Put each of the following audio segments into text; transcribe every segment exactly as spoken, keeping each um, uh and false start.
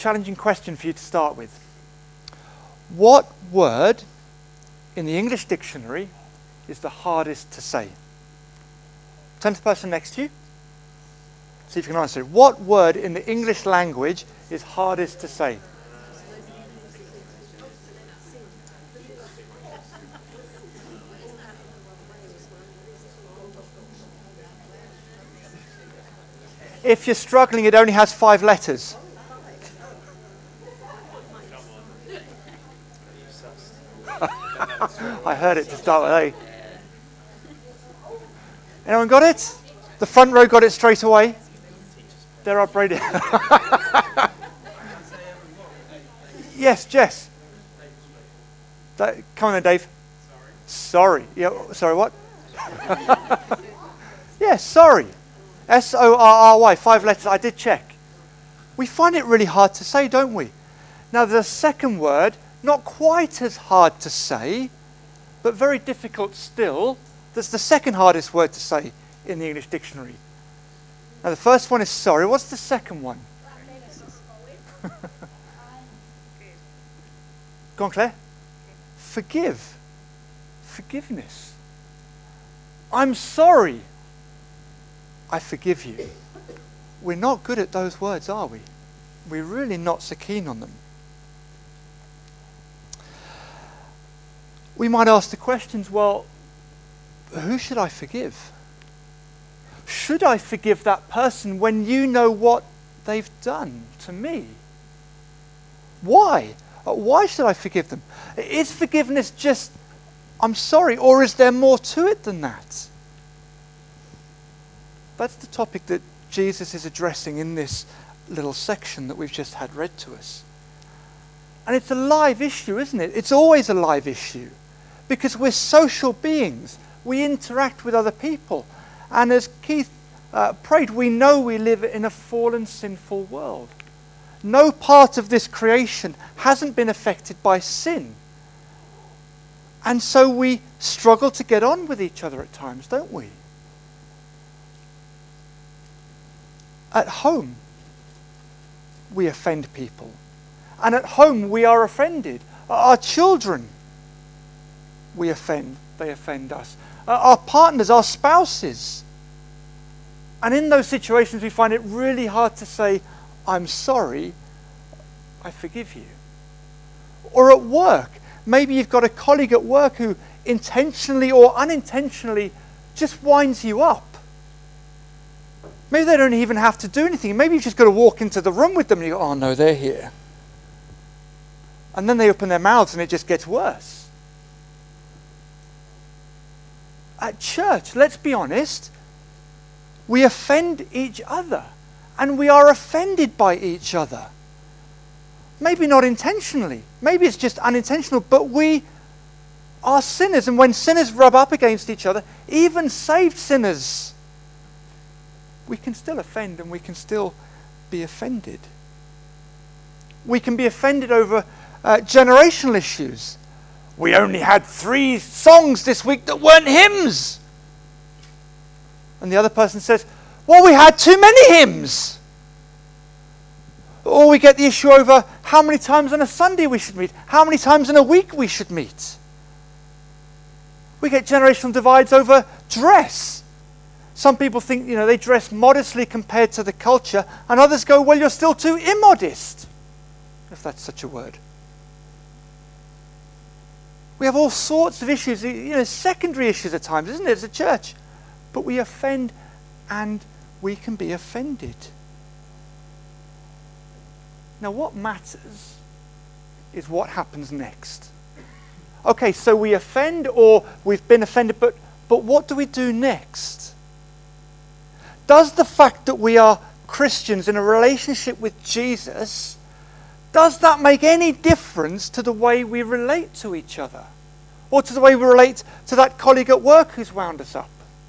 Challenging question for you to start with. What word in the English dictionary is the hardest to say? Turn to the person next to you. See if you can answer it. What word in the English language is hardest to say? If you're struggling, it only has five letters. I heard it to start with, eh? Anyone got it? The front row got it straight away. They're upbraided. Yes, Jess. That, come on then, Dave. Sorry. Sorry. Yeah, sorry, what? Yes, sorry. S O R R Y, five letters. I did check. We find it really hard to say, don't we? Now, the second word, not quite as hard to say, but very difficult still. That's the second hardest word to say in the English dictionary. Now, the first one is sorry. What's the second one? Go on, Claire. Forgive. Forgiveness. I'm sorry. I forgive you. We're not good at those words, are we? We're really not so keen on them. We might ask the questions, well, who should I forgive? Should I forgive that person when you know what they've done to me? Why? Why should I forgive them? Is forgiveness just, I'm sorry, or is there more to it than that? That's the topic that Jesus is addressing in this little section that we've just had read to us. And it's a live issue, isn't it? It's always a live issue. Because we're social beings. We interact with other people. And as Keith uh, prayed, we know we live in a fallen, sinful world. No part of this creation hasn't been affected by sin. And so we struggle to get on with each other at times, don't we? At home, we offend people. And at home, we are offended. Our children, we offend. They offend us. Our partners, our spouses. And in those situations, we find it really hard to say, I'm sorry, I forgive you. Or at work, maybe you've got a colleague at work who intentionally or unintentionally just winds you up. Maybe they don't even have to do anything. Maybe you've just got to walk into the room with them and you go, oh no, they're here. And then they open their mouths and it just gets worse. At church, let's be honest, we offend each other. And we are offended by each other. Maybe not intentionally. Maybe it's just unintentional. But we are sinners. And when sinners rub up against each other, even saved sinners, we can still offend and we can still be offended. We can be offended over uh, generational issues. We only had three songs this week that weren't hymns. And the other person says, well, we had too many hymns. Or we get the issue over how many times on a Sunday we should meet, how many times in a week we should meet. We get generational divides over dress. Some people think, you know, they dress modestly compared to the culture, and others go, well, you're still too immodest, if that's such a word. We have all sorts of issues, you know, secondary issues at times, isn't it, as a church? But we offend, and we can be offended. Now, what matters is what happens next. Okay, so we offend, or we've been offended, but, but what do we do next? Does the fact that we are Christians in a relationship with Jesus, does that make any difference to the way we relate to each other? Or to the way we relate to that colleague at work who's wound us up?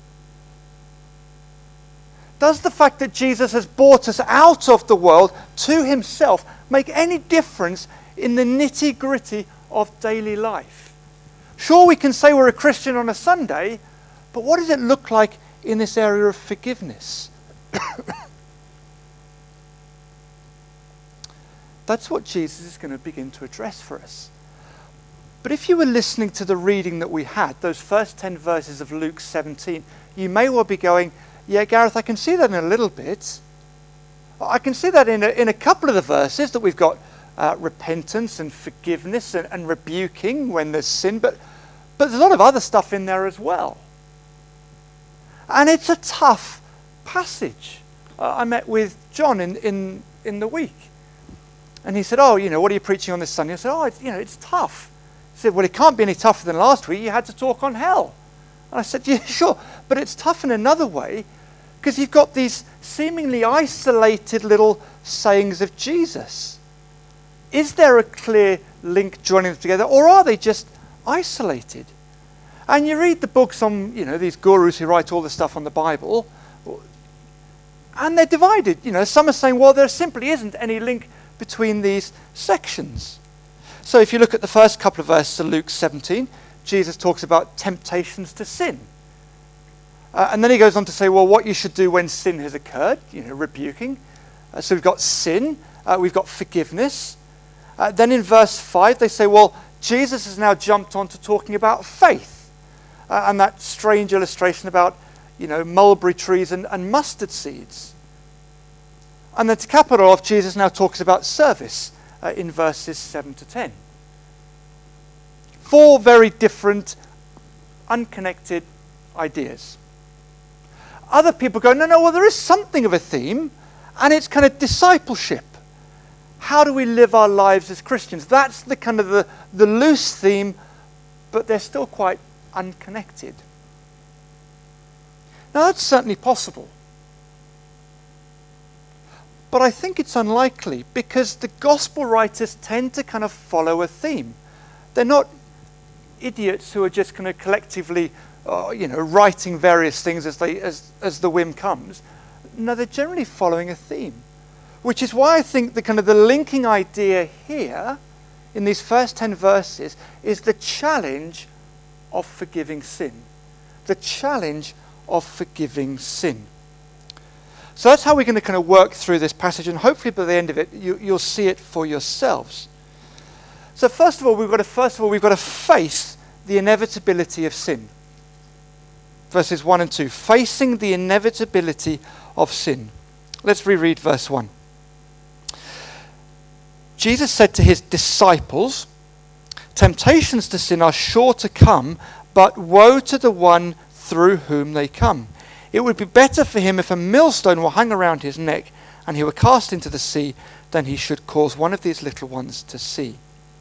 Does the fact that Jesus has brought us out of the world to himself make any difference in the nitty-gritty of daily life? Sure, we can say we're a Christian on a Sunday, but what does it look like in this area of forgiveness? That's what Jesus is going to begin to address for us. But if you were listening to the reading that we had, those first ten verses of Luke seventeen, you may well be going, yeah, Gareth, I can see that in a little bit. I can see that in a, in a couple of the verses that we've got uh, repentance and forgiveness and, and rebuking when there's sin, but, but there's a lot of other stuff in there as well. And it's a tough passage. Uh, I met with John in, in, in the week. And he said, oh, you know, what are you preaching on this Sunday? I said, oh, it's, you know, it's tough. He said, well, it can't be any tougher than last week. You had to talk on hell. And I said, yeah, sure. But it's tough in another way because you've got these seemingly isolated little sayings of Jesus. Is there a clear link joining them together, or are they just isolated? And you read the books on, you know, these gurus who write all the stuff on the Bible, and they're divided. You know, some are saying, well, there simply isn't any link between these sections. So if you look at the first couple of verses of Luke seventeen, Jesus talks about temptations to sin. Uh, and then he goes on to say, well, what you should do when sin has occurred, you know, rebuking. Uh, so we've got sin, uh, we've got forgiveness. Uh, then in verse five, they say, well, Jesus has now jumped on to talking about faith. Uh, and that strange illustration about, you know, mulberry trees and, and mustard seeds. And then to cap it off, Jesus now talks about service uh, in verses seven to ten. Four very different, unconnected ideas. Other people go, no, no, well, there is something of a theme, and it's kind of discipleship. How do we live our lives as Christians? That's the kind of the, the loose theme, but they're still quite unconnected. Now, that's certainly possible. But I think it's unlikely because the gospel writers tend to kind of follow a theme. They're not idiots who are just kind of collectively, uh, you know, writing various things as they as as the whim comes. No, they're generally following a theme, which is why I think the kind of the linking idea here in these first ten verses is the challenge of forgiving sin. The challenge of forgiving sin. So that's how we're going to kind of work through this passage, and hopefully by the end of it, you, you'll see it for yourselves. So first of all, we've got to first of all we've got to face the inevitability of sin. Verses one and two, facing the inevitability of sin. Let's reread verse one. Jesus said to his disciples, "Temptations to sin are sure to come, but woe to the one through whom they come. It would be better for him if a millstone were hung around his neck and he were cast into the sea than he should cause one of these little ones to see."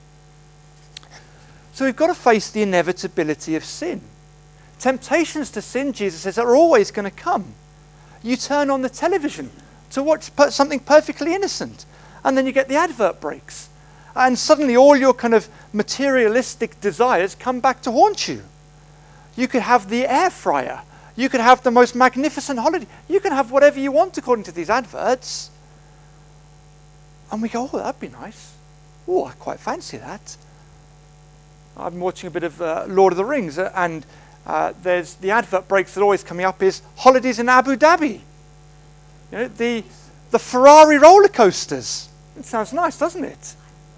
So we've got to face the inevitability of sin. Temptations to sin, Jesus says, are always going to come. You turn on the television to watch something perfectly innocent, and then you get the advert breaks. And suddenly all your kind of materialistic desires come back to haunt you. You could have the air fryer. You could have the most magnificent holiday. You can have whatever you want according to these adverts. And we go, oh, that'd be nice. Oh, I quite fancy that. I'm watching a bit of uh, Lord of the Rings, uh, and uh, there's the advert breaks that are always coming up is holidays in Abu Dhabi. You know, the, the Ferrari roller coasters. It sounds nice, doesn't it?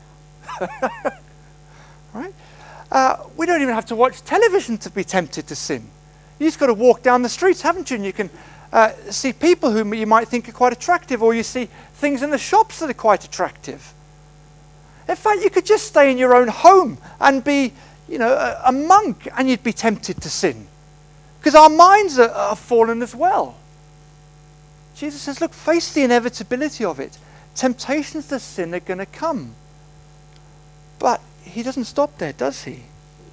Right? Uh, we don't even have to watch television to be tempted to sin. You just got to walk down the streets, haven't you? And you can uh, see people whom you might think are quite attractive, or you see things in the shops that are quite attractive. In fact, you could just stay in your own home and be, you know, a, a monk, and you'd be tempted to sin. Because our minds are, are fallen as well. Jesus says, look, face the inevitability of it. Temptations to sin are going to come. But he doesn't stop there, does he? Do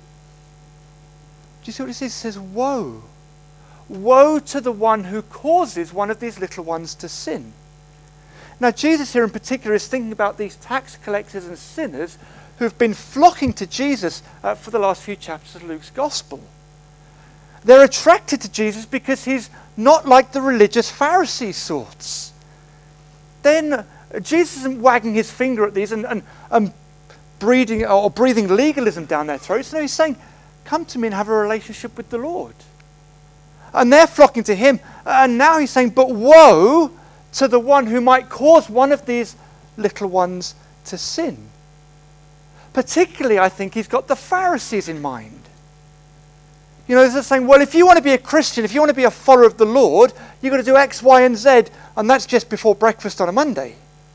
you see what he says? He says, woe. Woe to the one who causes one of these little ones to sin. Now, Jesus here in particular is thinking about these tax collectors and sinners who've been flocking to Jesus uh, for the last few chapters of Luke's Gospel. They're attracted to Jesus because he's not like the religious Pharisee sorts. Then uh, Jesus isn't wagging his finger at these and, and, and breathing, or breathing legalism down their throats. No, he's saying, come to me and have a relationship with the Lord. And they're flocking to him. And now he's saying, but woe to the one who might cause one of these little ones to sin. Particularly, I think he's got the Pharisees in mind. You know, they're saying, well, if you want to be a Christian, if you want to be a follower of the Lord, you've got to do X, Y, and Z, and that's just before breakfast on a Monday.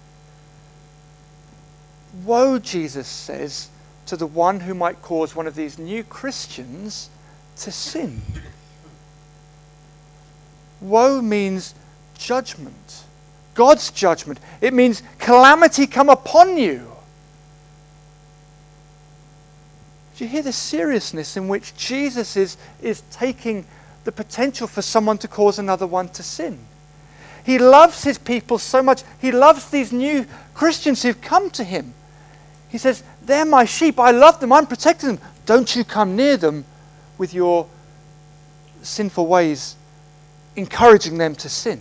Woe, Jesus says, to the one who might cause one of these new Christians to sin. Woe means judgment. God's judgment. It means calamity come upon you. Do you hear the seriousness in which Jesus is, is taking the potential for someone to cause another one to sin? He loves his people so much. He loves these new Christians who've come to him. He says, they're my sheep. I love them. I'm protecting them. Don't you come near them with your sinful ways, encouraging them to sin.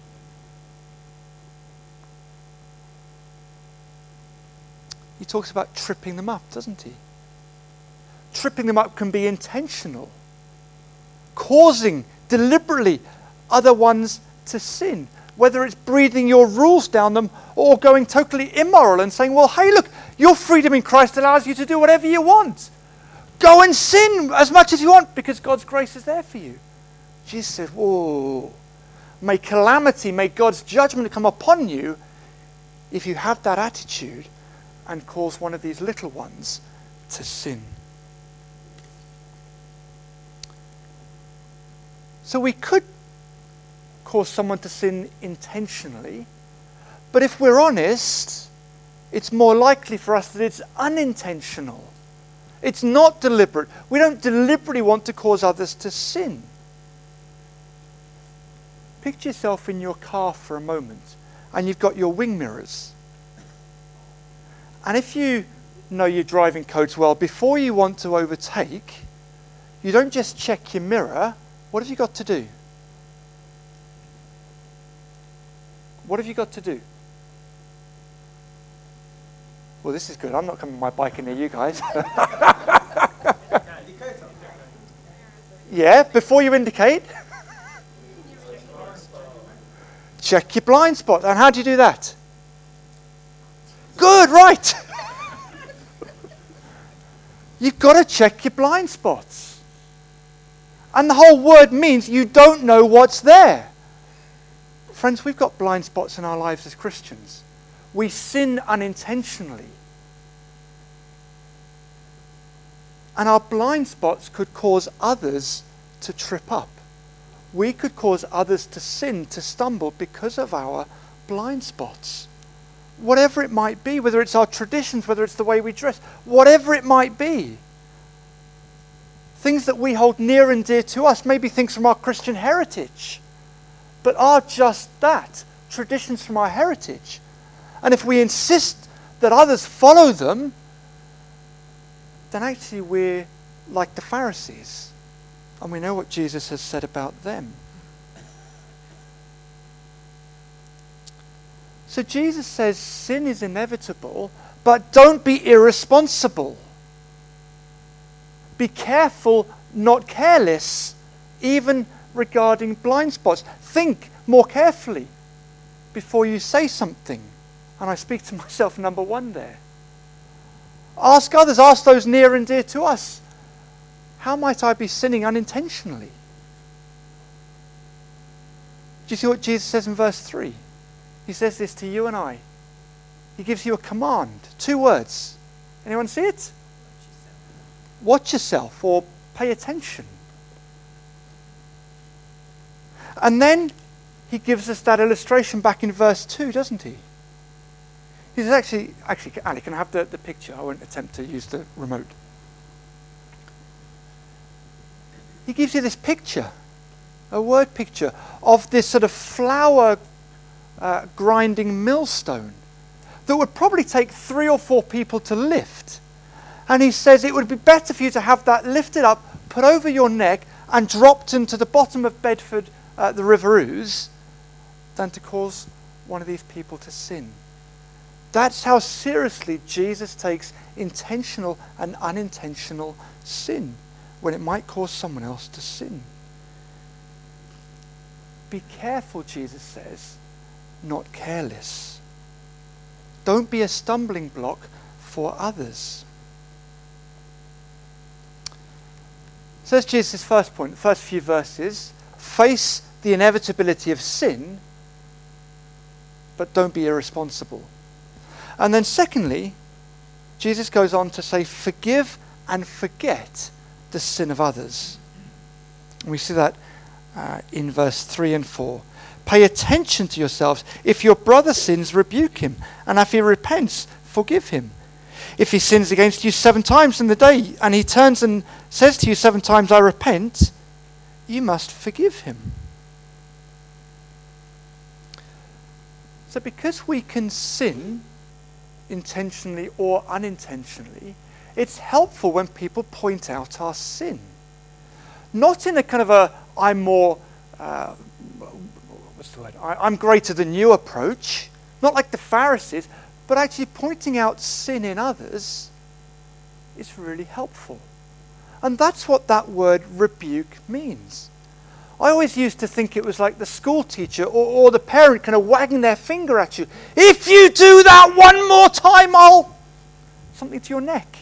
He talks about tripping them up, doesn't he? Tripping them up can be intentional, causing deliberately other ones to sin, whether it's breathing your rules down them or going totally immoral and saying, well, hey, look, your freedom in Christ allows you to do whatever you want. Go and sin as much as you want because God's grace is there for you. Jesus said, whoa, may calamity, may God's judgment come upon you if you have that attitude and cause one of these little ones to sin. So we could cause someone to sin intentionally, but if we're honest, it's more likely for us that it's unintentional. It's not deliberate. We don't deliberately want to cause others to sin. Picture yourself in your car for a moment, and you've got your wing mirrors. And if you know your driving codes well, before you want to overtake, you don't just check your mirror. What have you got to do? What have you got to do? Well, this is good. I'm not coming with my bike near you guys. Yeah, before you indicate, check your blind spot. And how do you do that? Good, right. You've got to check your blind spots. And the whole word means you don't know what's there. Friends, we've got blind spots in our lives as Christians. We sin unintentionally. And our blind spots could cause others to trip up. We could cause others to sin, to stumble because of our blind spots. Whatever it might be, whether it's our traditions, whether it's the way we dress, whatever it might be. Things that we hold near and dear to us, maybe things from our Christian heritage, but are just that, traditions from our heritage. And if we insist that others follow them, then actually we're like the Pharisees. And we know what Jesus has said about them. So Jesus says sin is inevitable, but don't be irresponsible. Be careful, not careless, even regarding blind spots. Think more carefully before you say something. And I speak to myself, number one there. Ask others, ask those near and dear to us. How might I be sinning unintentionally? Do you see what Jesus says in verse three? He says this to you and I. He gives you a command. Two words. Anyone see it? Watch yourself, or pay attention. And then he gives us that illustration back in verse two, doesn't he? He says, actually, actually, Ali, can I have the, the picture? I won't attempt to use the remote. He gives you this picture, a word picture, of this sort of flour uh, grinding millstone that would probably take three or four people to lift. And he says it would be better for you to have that lifted up, put over your neck, and dropped into the bottom of Bedford, uh, the River Ouse, than to cause one of these people to sin. That's how seriously Jesus takes intentional and unintentional sin, when it might cause someone else to sin. Be careful, Jesus says, not careless. Don't be a stumbling block for others. So that's Jesus' first point, the first few verses. Face the inevitability of sin, but don't be irresponsible. And then secondly, Jesus goes on to say, forgive and forget the sin of others. And we see that uh, in verse three and four. Pay attention to yourselves. If your brother sins, rebuke him. And if he repents, forgive him. If he sins against you seven times in the day, and he turns and says to you seven times, I repent, you must forgive him. So because we can sin intentionally or unintentionally, it's helpful when people point out our sin. Not in a kind of a, I'm more, uh, what's the word, I, I'm greater than you approach, not like the Pharisees, but actually pointing out sin in others is really helpful. And that's what that word rebuke means. I always used to think it was like the school teacher or, or the parent kind of wagging their finger at you. If you do that one more time, I'll... something to your neck.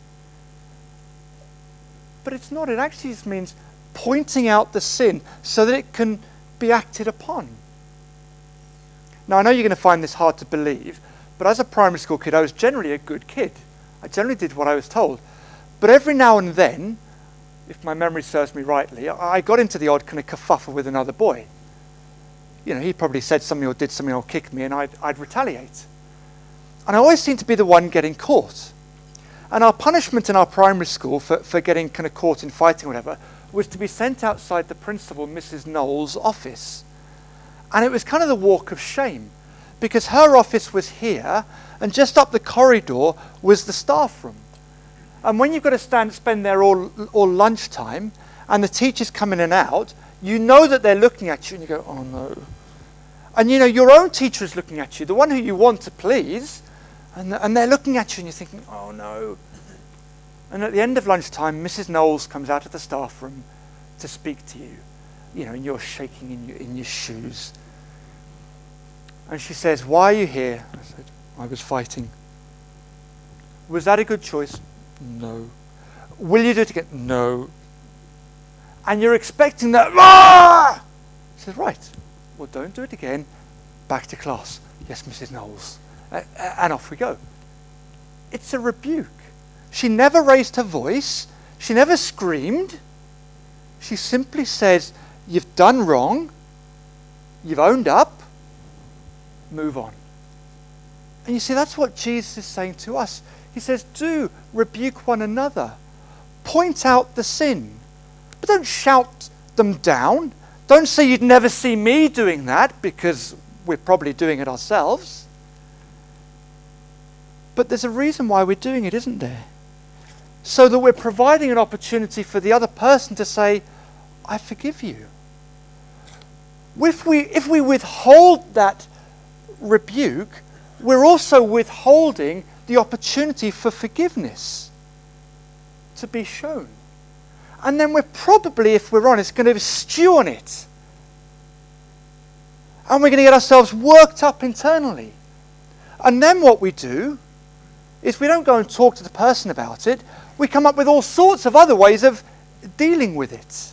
But it's not. It actually just means pointing out the sin so that it can be acted upon. Now, I know you're going to find this hard to believe, but as a primary school kid, I was generally a good kid. I generally did what I was told. But every now and then, if my memory serves me rightly, I got into the odd kind of kerfuffle with another boy. You know, he probably said something or did something or kicked me, and I'd, I'd retaliate. And I always seemed to be the one getting caught. And our punishment in our primary school for, for getting kind of caught in fighting or whatever was to be sent outside the principal, Missus Knowles' office. And it was kind of the walk of shame, because her office was here, and just up the corridor was the staff room. And when you've got to stand, spend there all, all lunchtime, and the teachers come in and out, you know that they're looking at you, and you go, oh no. And you know, your own teacher is looking at you, the one who you want to please, and, and they're looking at you, and you're thinking, oh no. And at the end of lunchtime, Missus Knowles comes out of the staff room to speak to you, you know, and you're shaking in your, in your shoes. And she says, why are you here? I said, I was fighting. Was that a good choice? No. Will you do it again? No. And you're expecting that. Ah! She says, right. Well, don't do it again. Back to class. Yes, Missus Knowles. Uh, and off we go. It's a rebuke. She never raised her voice. She never screamed. She simply says, you've done wrong. You've owned up. Move on. And you see, that's what Jesus is saying to us. He says, do rebuke one another. Point out the sin. But don't shout them down. Don't say you'd never see me doing that, because we're probably doing it ourselves. But there's a reason why we're doing it, isn't there? So that we're providing an opportunity for the other person to say, I forgive you. If we, if we withhold that rebuke, we're also withholding the opportunity for forgiveness to be shown. And then we're probably, if we're honest, going to stew on it. And we're going to get ourselves worked up internally. And then what we do is we don't go and talk to the person about it. We come up with all sorts of other ways of dealing with it.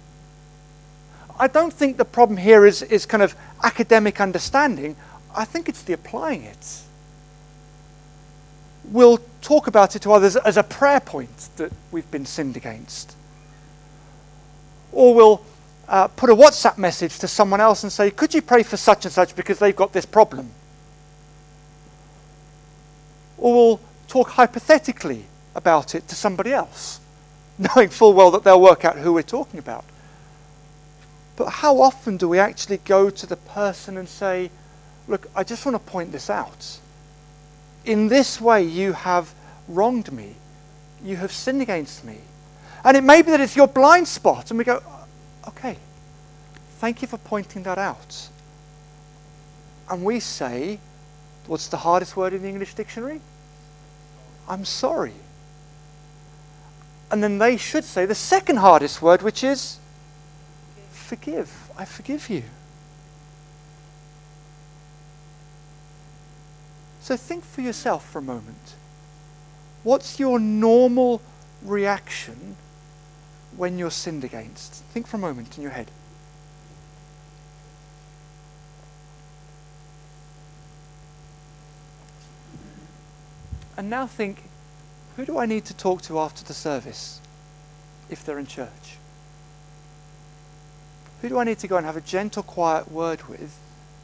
I don't think the problem here is, is kind of academic understanding. I think it's the applying it. We'll talk about it to others as a prayer point that we've been sinned against. Or we'll uh, put a WhatsApp message to someone else and say, could you pray for such and such because they've got this problem? Or we'll talk hypothetically about it to somebody else, knowing full well that they'll work out who we're talking about. But how often do we actually go to the person and say, look, I just want to point this out. In this way you have wronged me. You have sinned against me. And it may be that it's your blind spot. And we go, okay, thank you for pointing that out. And we say, what's the hardest word in the English dictionary? I'm sorry. And then they should say the second hardest word, which is forgive. I forgive you. So think for yourself for a moment. What's your normal reaction when you're sinned against? Think for a moment in your head. And now think, who do I need to talk to after the service if they're in church? Who do I need to go and have a gentle, quiet word with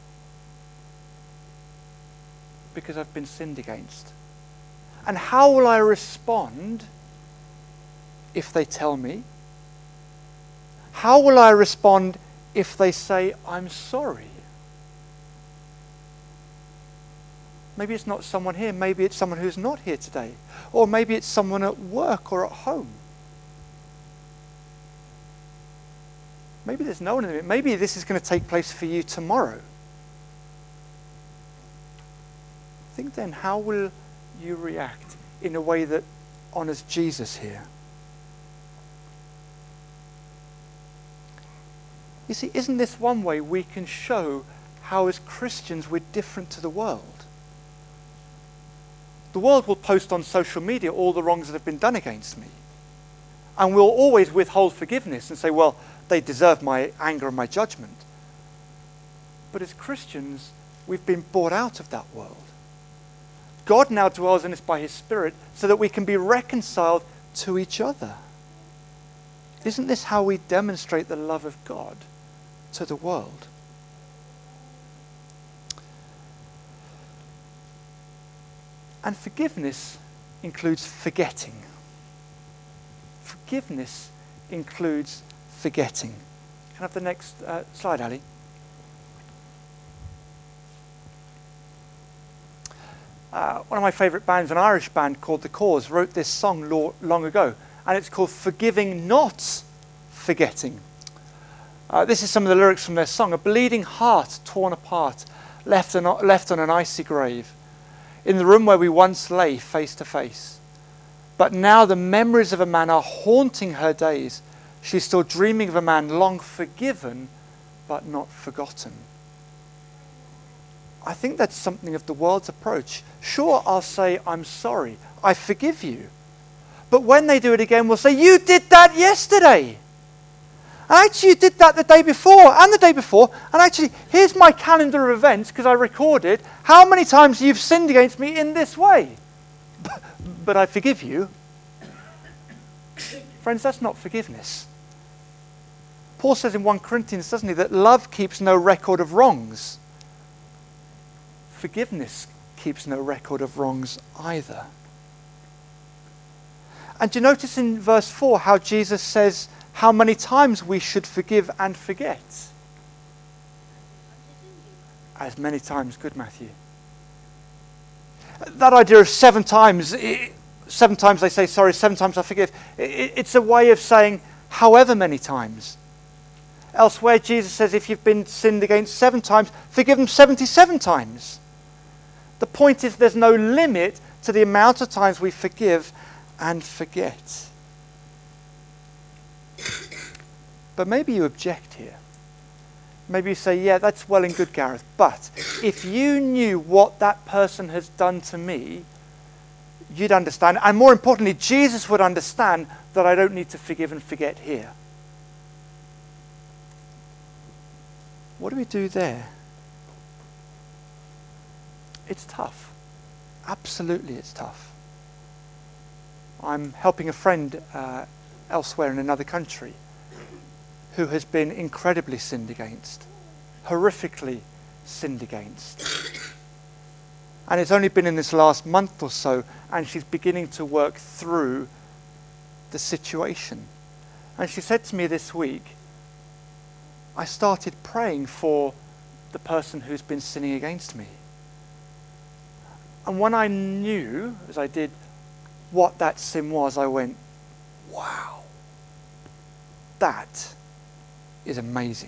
because I've been sinned against? And how will I respond if they tell me? How will I respond if they say, I'm sorry? Maybe it's not someone here. Maybe it's someone who's not here today. Or maybe it's someone at work or at home. Maybe there's no one in it. Maybe this is going to take place for you tomorrow. Think then, how will you react in a way that honors Jesus here? You see, isn't this one way we can show how as Christians we're different to the world? The world will post on social media all the wrongs that have been done against me. And we'll always withhold forgiveness and say, well, they deserve my anger and my judgment. But as Christians, we've been brought out of that world. God now dwells in us by his Spirit so that we can be reconciled to each other. Isn't this how we demonstrate the love of God to the world? And forgiveness includes forgetting. Forgiveness includes forgetting. Can I have the next uh, slide, Ali? Uh, one of my favourite bands, an Irish band called The Cause, wrote this song lo- long ago, and it's called Forgiving Not Forgetting. Uh, this is some of the lyrics from their song. A bleeding heart torn apart, left, an, left on an icy grave, in the room where we once lay face to face. But now the memories of a man are haunting her days. She's still dreaming of a man long forgiven, but not forgotten. I think that's something of the world's approach. Sure, I'll say, I'm sorry, I forgive you. But when they do it again, we'll say, you did that yesterday. And actually, you did that the day before and the day before. And actually, here's my calendar of events, because I recorded how many times you've sinned against me in this way. But, but I forgive you. Friends, that's not forgiveness. Paul says in First Corinthians, doesn't he, that love keeps no record of wrongs. Forgiveness keeps no record of wrongs either. And do you notice in verse four how Jesus says how many times we should forgive and forget? As many times. Good, Matthew. That idea of seven times, seven times they say sorry, seven times I forgive, it's a way of saying however many times. Elsewhere, Jesus says if you've been sinned against seven times, forgive them seventy-seven times. The point is there's no limit to the amount of times we forgive and forget. But maybe you object here. Maybe you say, yeah, that's well and good, Gareth, but if you knew what that person has done to me, you'd understand. And more importantly, Jesus would understand that I don't need to forgive and forget here. What do we do there? It's tough. Absolutely, it's tough. I'm helping a friend uh, elsewhere in another country who has been incredibly sinned against, horrifically sinned against. And it's only been in this last month or so, and she's beginning to work through the situation. And she said to me this week, I started praying for the person who's been sinning against me. And when I knew, as I did, what that sin was, I went, wow, that is amazing.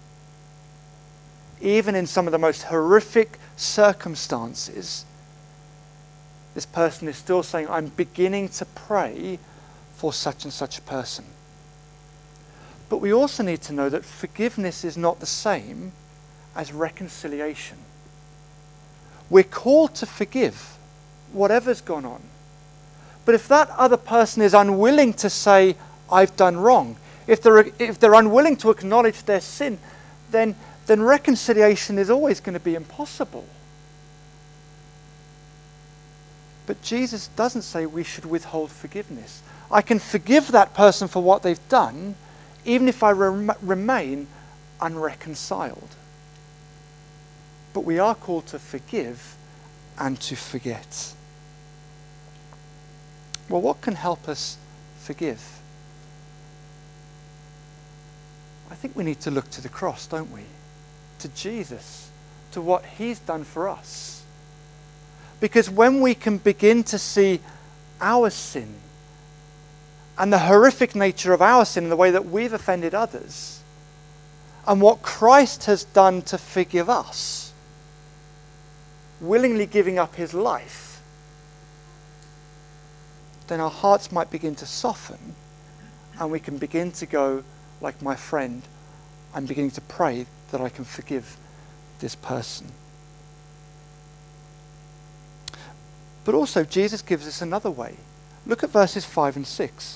Even in some of the most horrific circumstances, this person is still saying, I'm beginning to pray for such and such a person. But we also need to know that forgiveness is not the same as reconciliation. We're called to forgive whatever's gone on. But if that other person is unwilling to say, I've done wrong, if they're, if they're unwilling to acknowledge their sin, then, then reconciliation is always going to be impossible. But Jesus doesn't say we should withhold forgiveness. I can forgive that person for what they've done, even if I rem- remain unreconciled. But we are called to forgive and to forget. Well, what can help us forgive? I think we need to look to the cross, don't we? To Jesus, to what he's done for us. Because when we can begin to see our sin and the horrific nature of our sin and the way that we've offended others, and what Christ has done to forgive us, willingly giving up his life, then our hearts might begin to soften and we can begin to go, like my friend, I'm beginning to pray that I can forgive this person. But also, Jesus gives us another way. Look at verses five and six.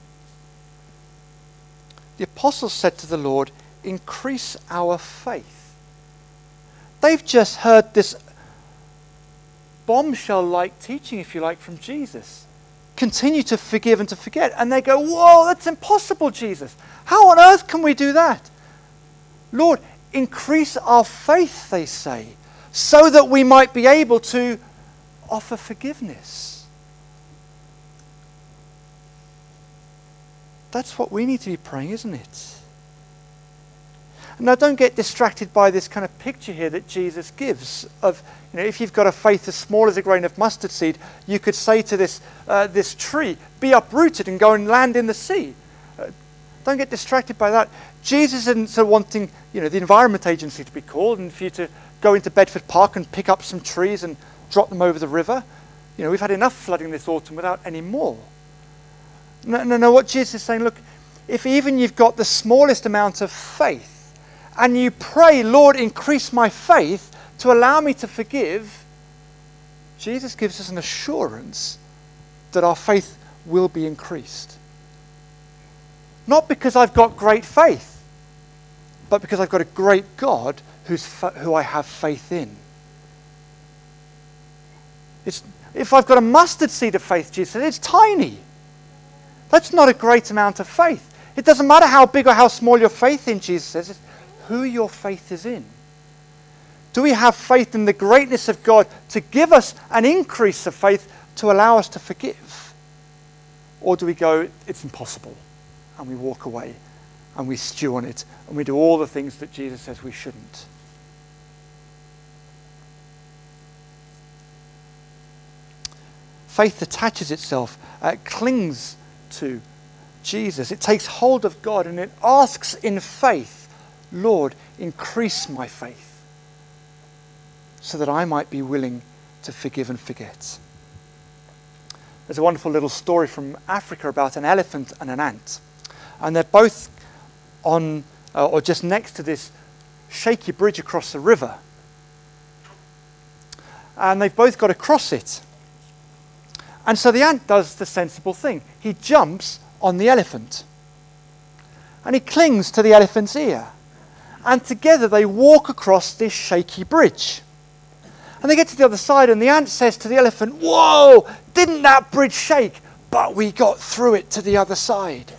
The apostles said to the Lord, increase our faith. They've just heard this bombshell-like teaching, if you like, from Jesus. Continue to forgive and to forget. And they go, whoa, that's impossible, Jesus. How on earth can we do that? Lord, increase our faith, they say, so that we might be able to offer forgiveness. That's what we need to be praying, isn't it? Now, don't get distracted by this kind of picture here that Jesus gives of, you know, if you've got a faith as small as a grain of mustard seed, you could say to this uh, this tree, be uprooted and go and land in the sea. Uh, don't get distracted by that. Jesus isn't so wanting, you know, the Environment Agency to be called and for you to go into Bedford Park and pick up some trees and drop them over the river. You know, we've had enough flooding this autumn without any more. No, no, no. What Jesus is saying, look, if even you've got the smallest amount of faith, and you pray, Lord, increase my faith to allow me to forgive, Jesus gives us an assurance that our faith will be increased. Not because I've got great faith, but because I've got a great God who's fa- who I have faith in. It's, if I've got a mustard seed of faith, Jesus said, it's tiny. That's not a great amount of faith. It doesn't matter how big or how small your faith in, Jesus says, it's who your faith is in. Do we have faith in the greatness of God to give us an increase of faith to allow us to forgive? Or do we go, it's impossible, and we walk away, and we stew on it, and we do all the things that Jesus says we shouldn't? Faith attaches itself, uh, clings to Jesus. It takes hold of God, and it asks in faith, Lord, increase my faith so that I might be willing to forgive and forget. There's a wonderful little story from Africa about an elephant and an ant. And they're both on, uh, or just next to this shaky bridge across the river. And they've both got to cross it. And so the ant does the sensible thing. He jumps on the elephant. And he clings to the elephant's ear. And together they walk across this shaky bridge. And they get to the other side, and the ant says to the elephant, whoa, didn't that bridge shake? But we got through it to the other side.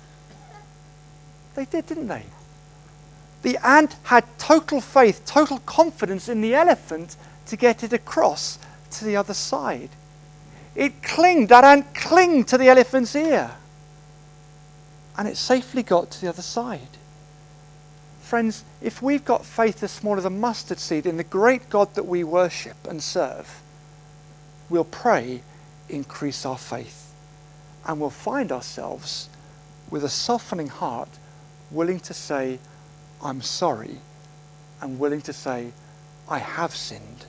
They did, didn't they? The ant had total faith, total confidence in the elephant to get it across to the other side. It clinged, that ant clinged to the elephant's ear. And it safely got to the other side. Friends, if we've got faith as small as a mustard seed in the great God that we worship and serve, we'll pray, increase our faith. And we'll find ourselves with a softening heart, willing to say, I'm sorry, and willing to say, I have sinned.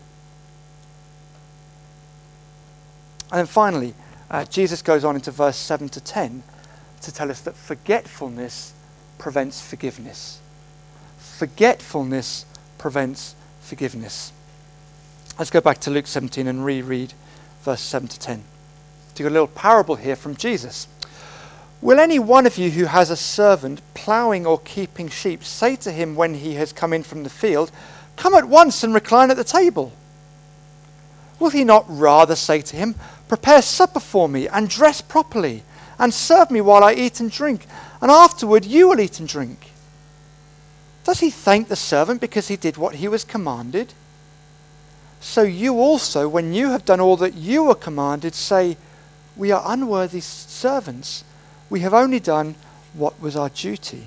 And then finally, uh, Jesus goes on into verse seven to ten to tell us that forgetfulness prevents forgiveness. Forgetfulness prevents forgiveness. Let's go back to Luke seventeen and reread verse seven to ten. To a little parable here from Jesus. Will any one of you who has a servant ploughing or keeping sheep say to him when he has come in from the field, "Come at once and recline at the table"? Will he not rather say to him, "Prepare supper for me and dress properly and serve me while I eat and drink, and afterward you will eat and drink"? Does he thank the servant because he did what he was commanded? So you also, when you have done all that you were commanded, say, "We are unworthy servants. We have only done what was our duty."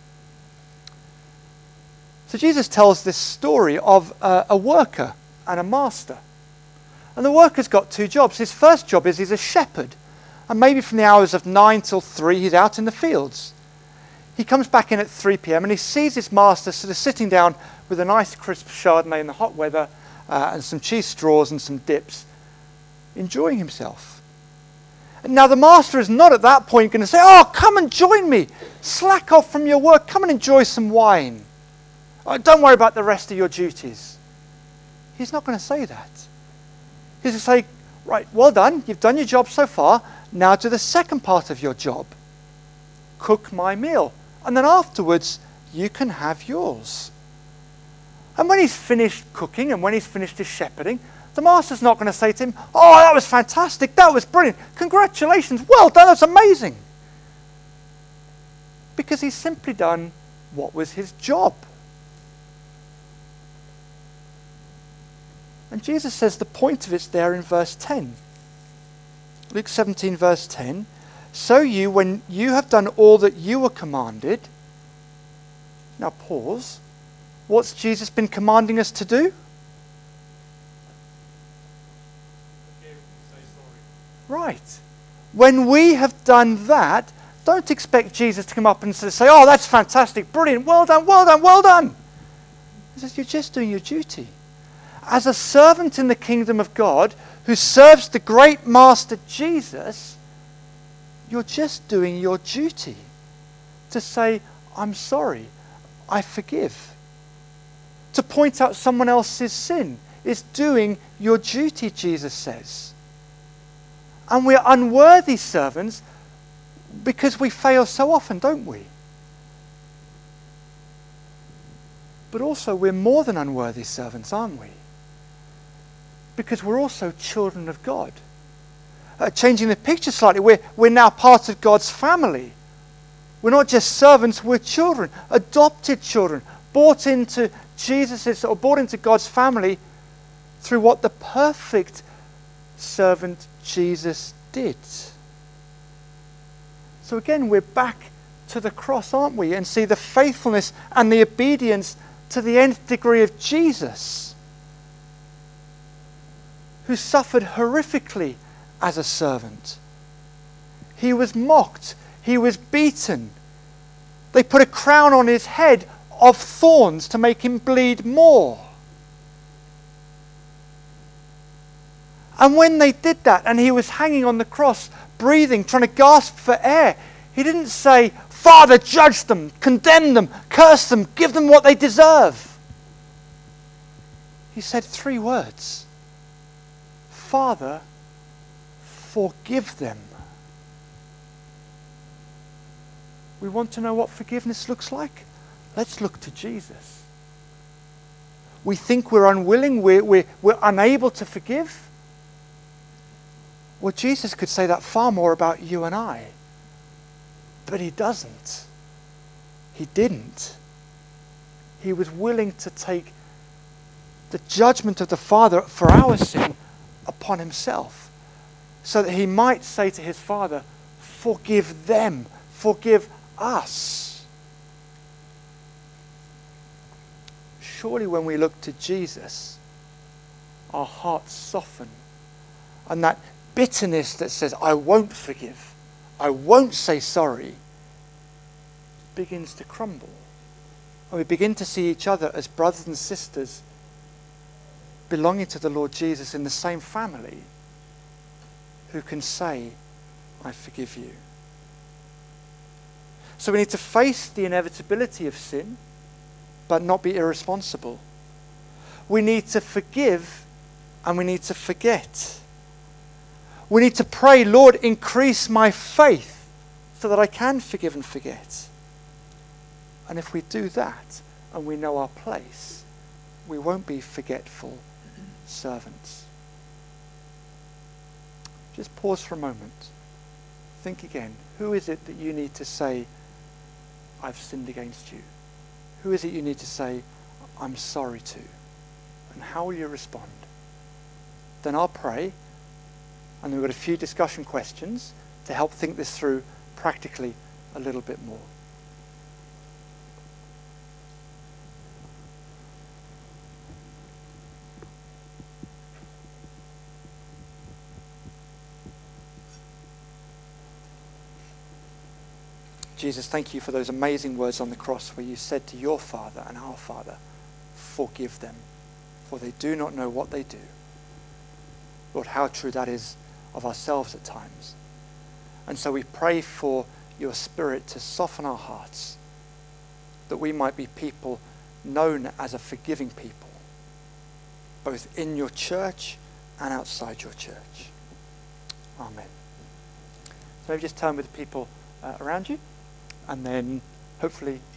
So Jesus tells this story of a, a worker and a master. And the worker's got two jobs. His first job is he's a shepherd. And maybe from the hours of nine till three, he's out in the fields. He comes back in at three p.m. and he sees his master sort of sitting down with a nice crisp Chardonnay in the hot weather uh, and some cheese straws and some dips, enjoying himself. And now the master is not at that point going to say, "Oh, come and join me. Slack off from your work. Come and enjoy some wine. Oh, don't worry about the rest of your duties." He's not going to say that. He's going to say, "Right, well done. You've done your job so far. Now to the second part of your job. Cook my meal. And then afterwards, you can have yours." And when he's finished cooking and when he's finished his shepherding, the master's not going to say to him, "Oh, that was fantastic. That was brilliant. Congratulations. Well done. That's amazing." Because he's simply done what was his job. And Jesus says the point of it's there in verse ten. Luke seventeen, verse ten. So you, when you have done all that you were commanded. Now pause. What's Jesus been commanding us to do? Right. When we have done that, don't expect Jesus to come up and sort of say, "Oh, that's fantastic, brilliant, well done, well done, well done." He says, "You're just doing your duty. As a servant in the kingdom of God who serves the great master Jesus, you're just doing your duty to say, 'I'm sorry, I forgive.' To point out someone else's sin is doing your duty," Jesus says. And we're unworthy servants because we fail so often, don't we? But also we're more than unworthy servants, aren't we? Because we're also children of God. Uh, changing the picture slightly, we're, we're now part of God's family. We're not just servants, we're children, adopted children, brought into Jesus's or brought into God's family through what the perfect servant Jesus did. So again, we're back to the cross, aren't we? And see the faithfulness and the obedience to the nth degree of Jesus, who suffered horrifically as a servant. He was mocked. He was beaten. They put a crown on his head of thorns to make him bleed more. And when they did that and he was hanging on the cross, breathing, trying to gasp for air, he didn't say, "Father, judge them, condemn them, curse them, give them what they deserve." He said three words. "Father, forgive them." We want to know what forgiveness looks like? Let's look to Jesus. We think we're unwilling, we're, we're, we're unable to forgive. Well, Jesus could say that far more about you and I. But he doesn't. He didn't. He was willing to take the judgment of the Father for our sin upon himself, so that he might say to his Father, "Forgive them, forgive us." Surely when we look to Jesus, our hearts soften, and that bitterness that says, "I won't forgive, I won't say sorry," begins to crumble. And we begin to see each other as brothers and sisters belonging to the Lord Jesus in the same family, who can say, "I forgive you." So we need to face the inevitability of sin, but not be irresponsible. We need to forgive and we need to forget. We need to pray, Lord, increase my faith so that I can forgive and forget. And if we do that and we know our place, we won't be forgetful servants. Just pause for a moment. Think again. Who is it that you need to say, I've sinned against you? Who is it you need to say, I'm sorry to? And how will you respond? Then I'll pray, and then we've got a few discussion questions to help think this through practically a little bit more. Jesus, thank you for those amazing words on the cross where you said to your Father and our Father, forgive them, for they do not know what they do. Lord, how true that is of ourselves at times. And so we pray for your Spirit to soften our hearts, that we might be people known as a forgiving people, both in your church and outside your church. Amen. So maybe just turn with the people uh, around you, and then hopefully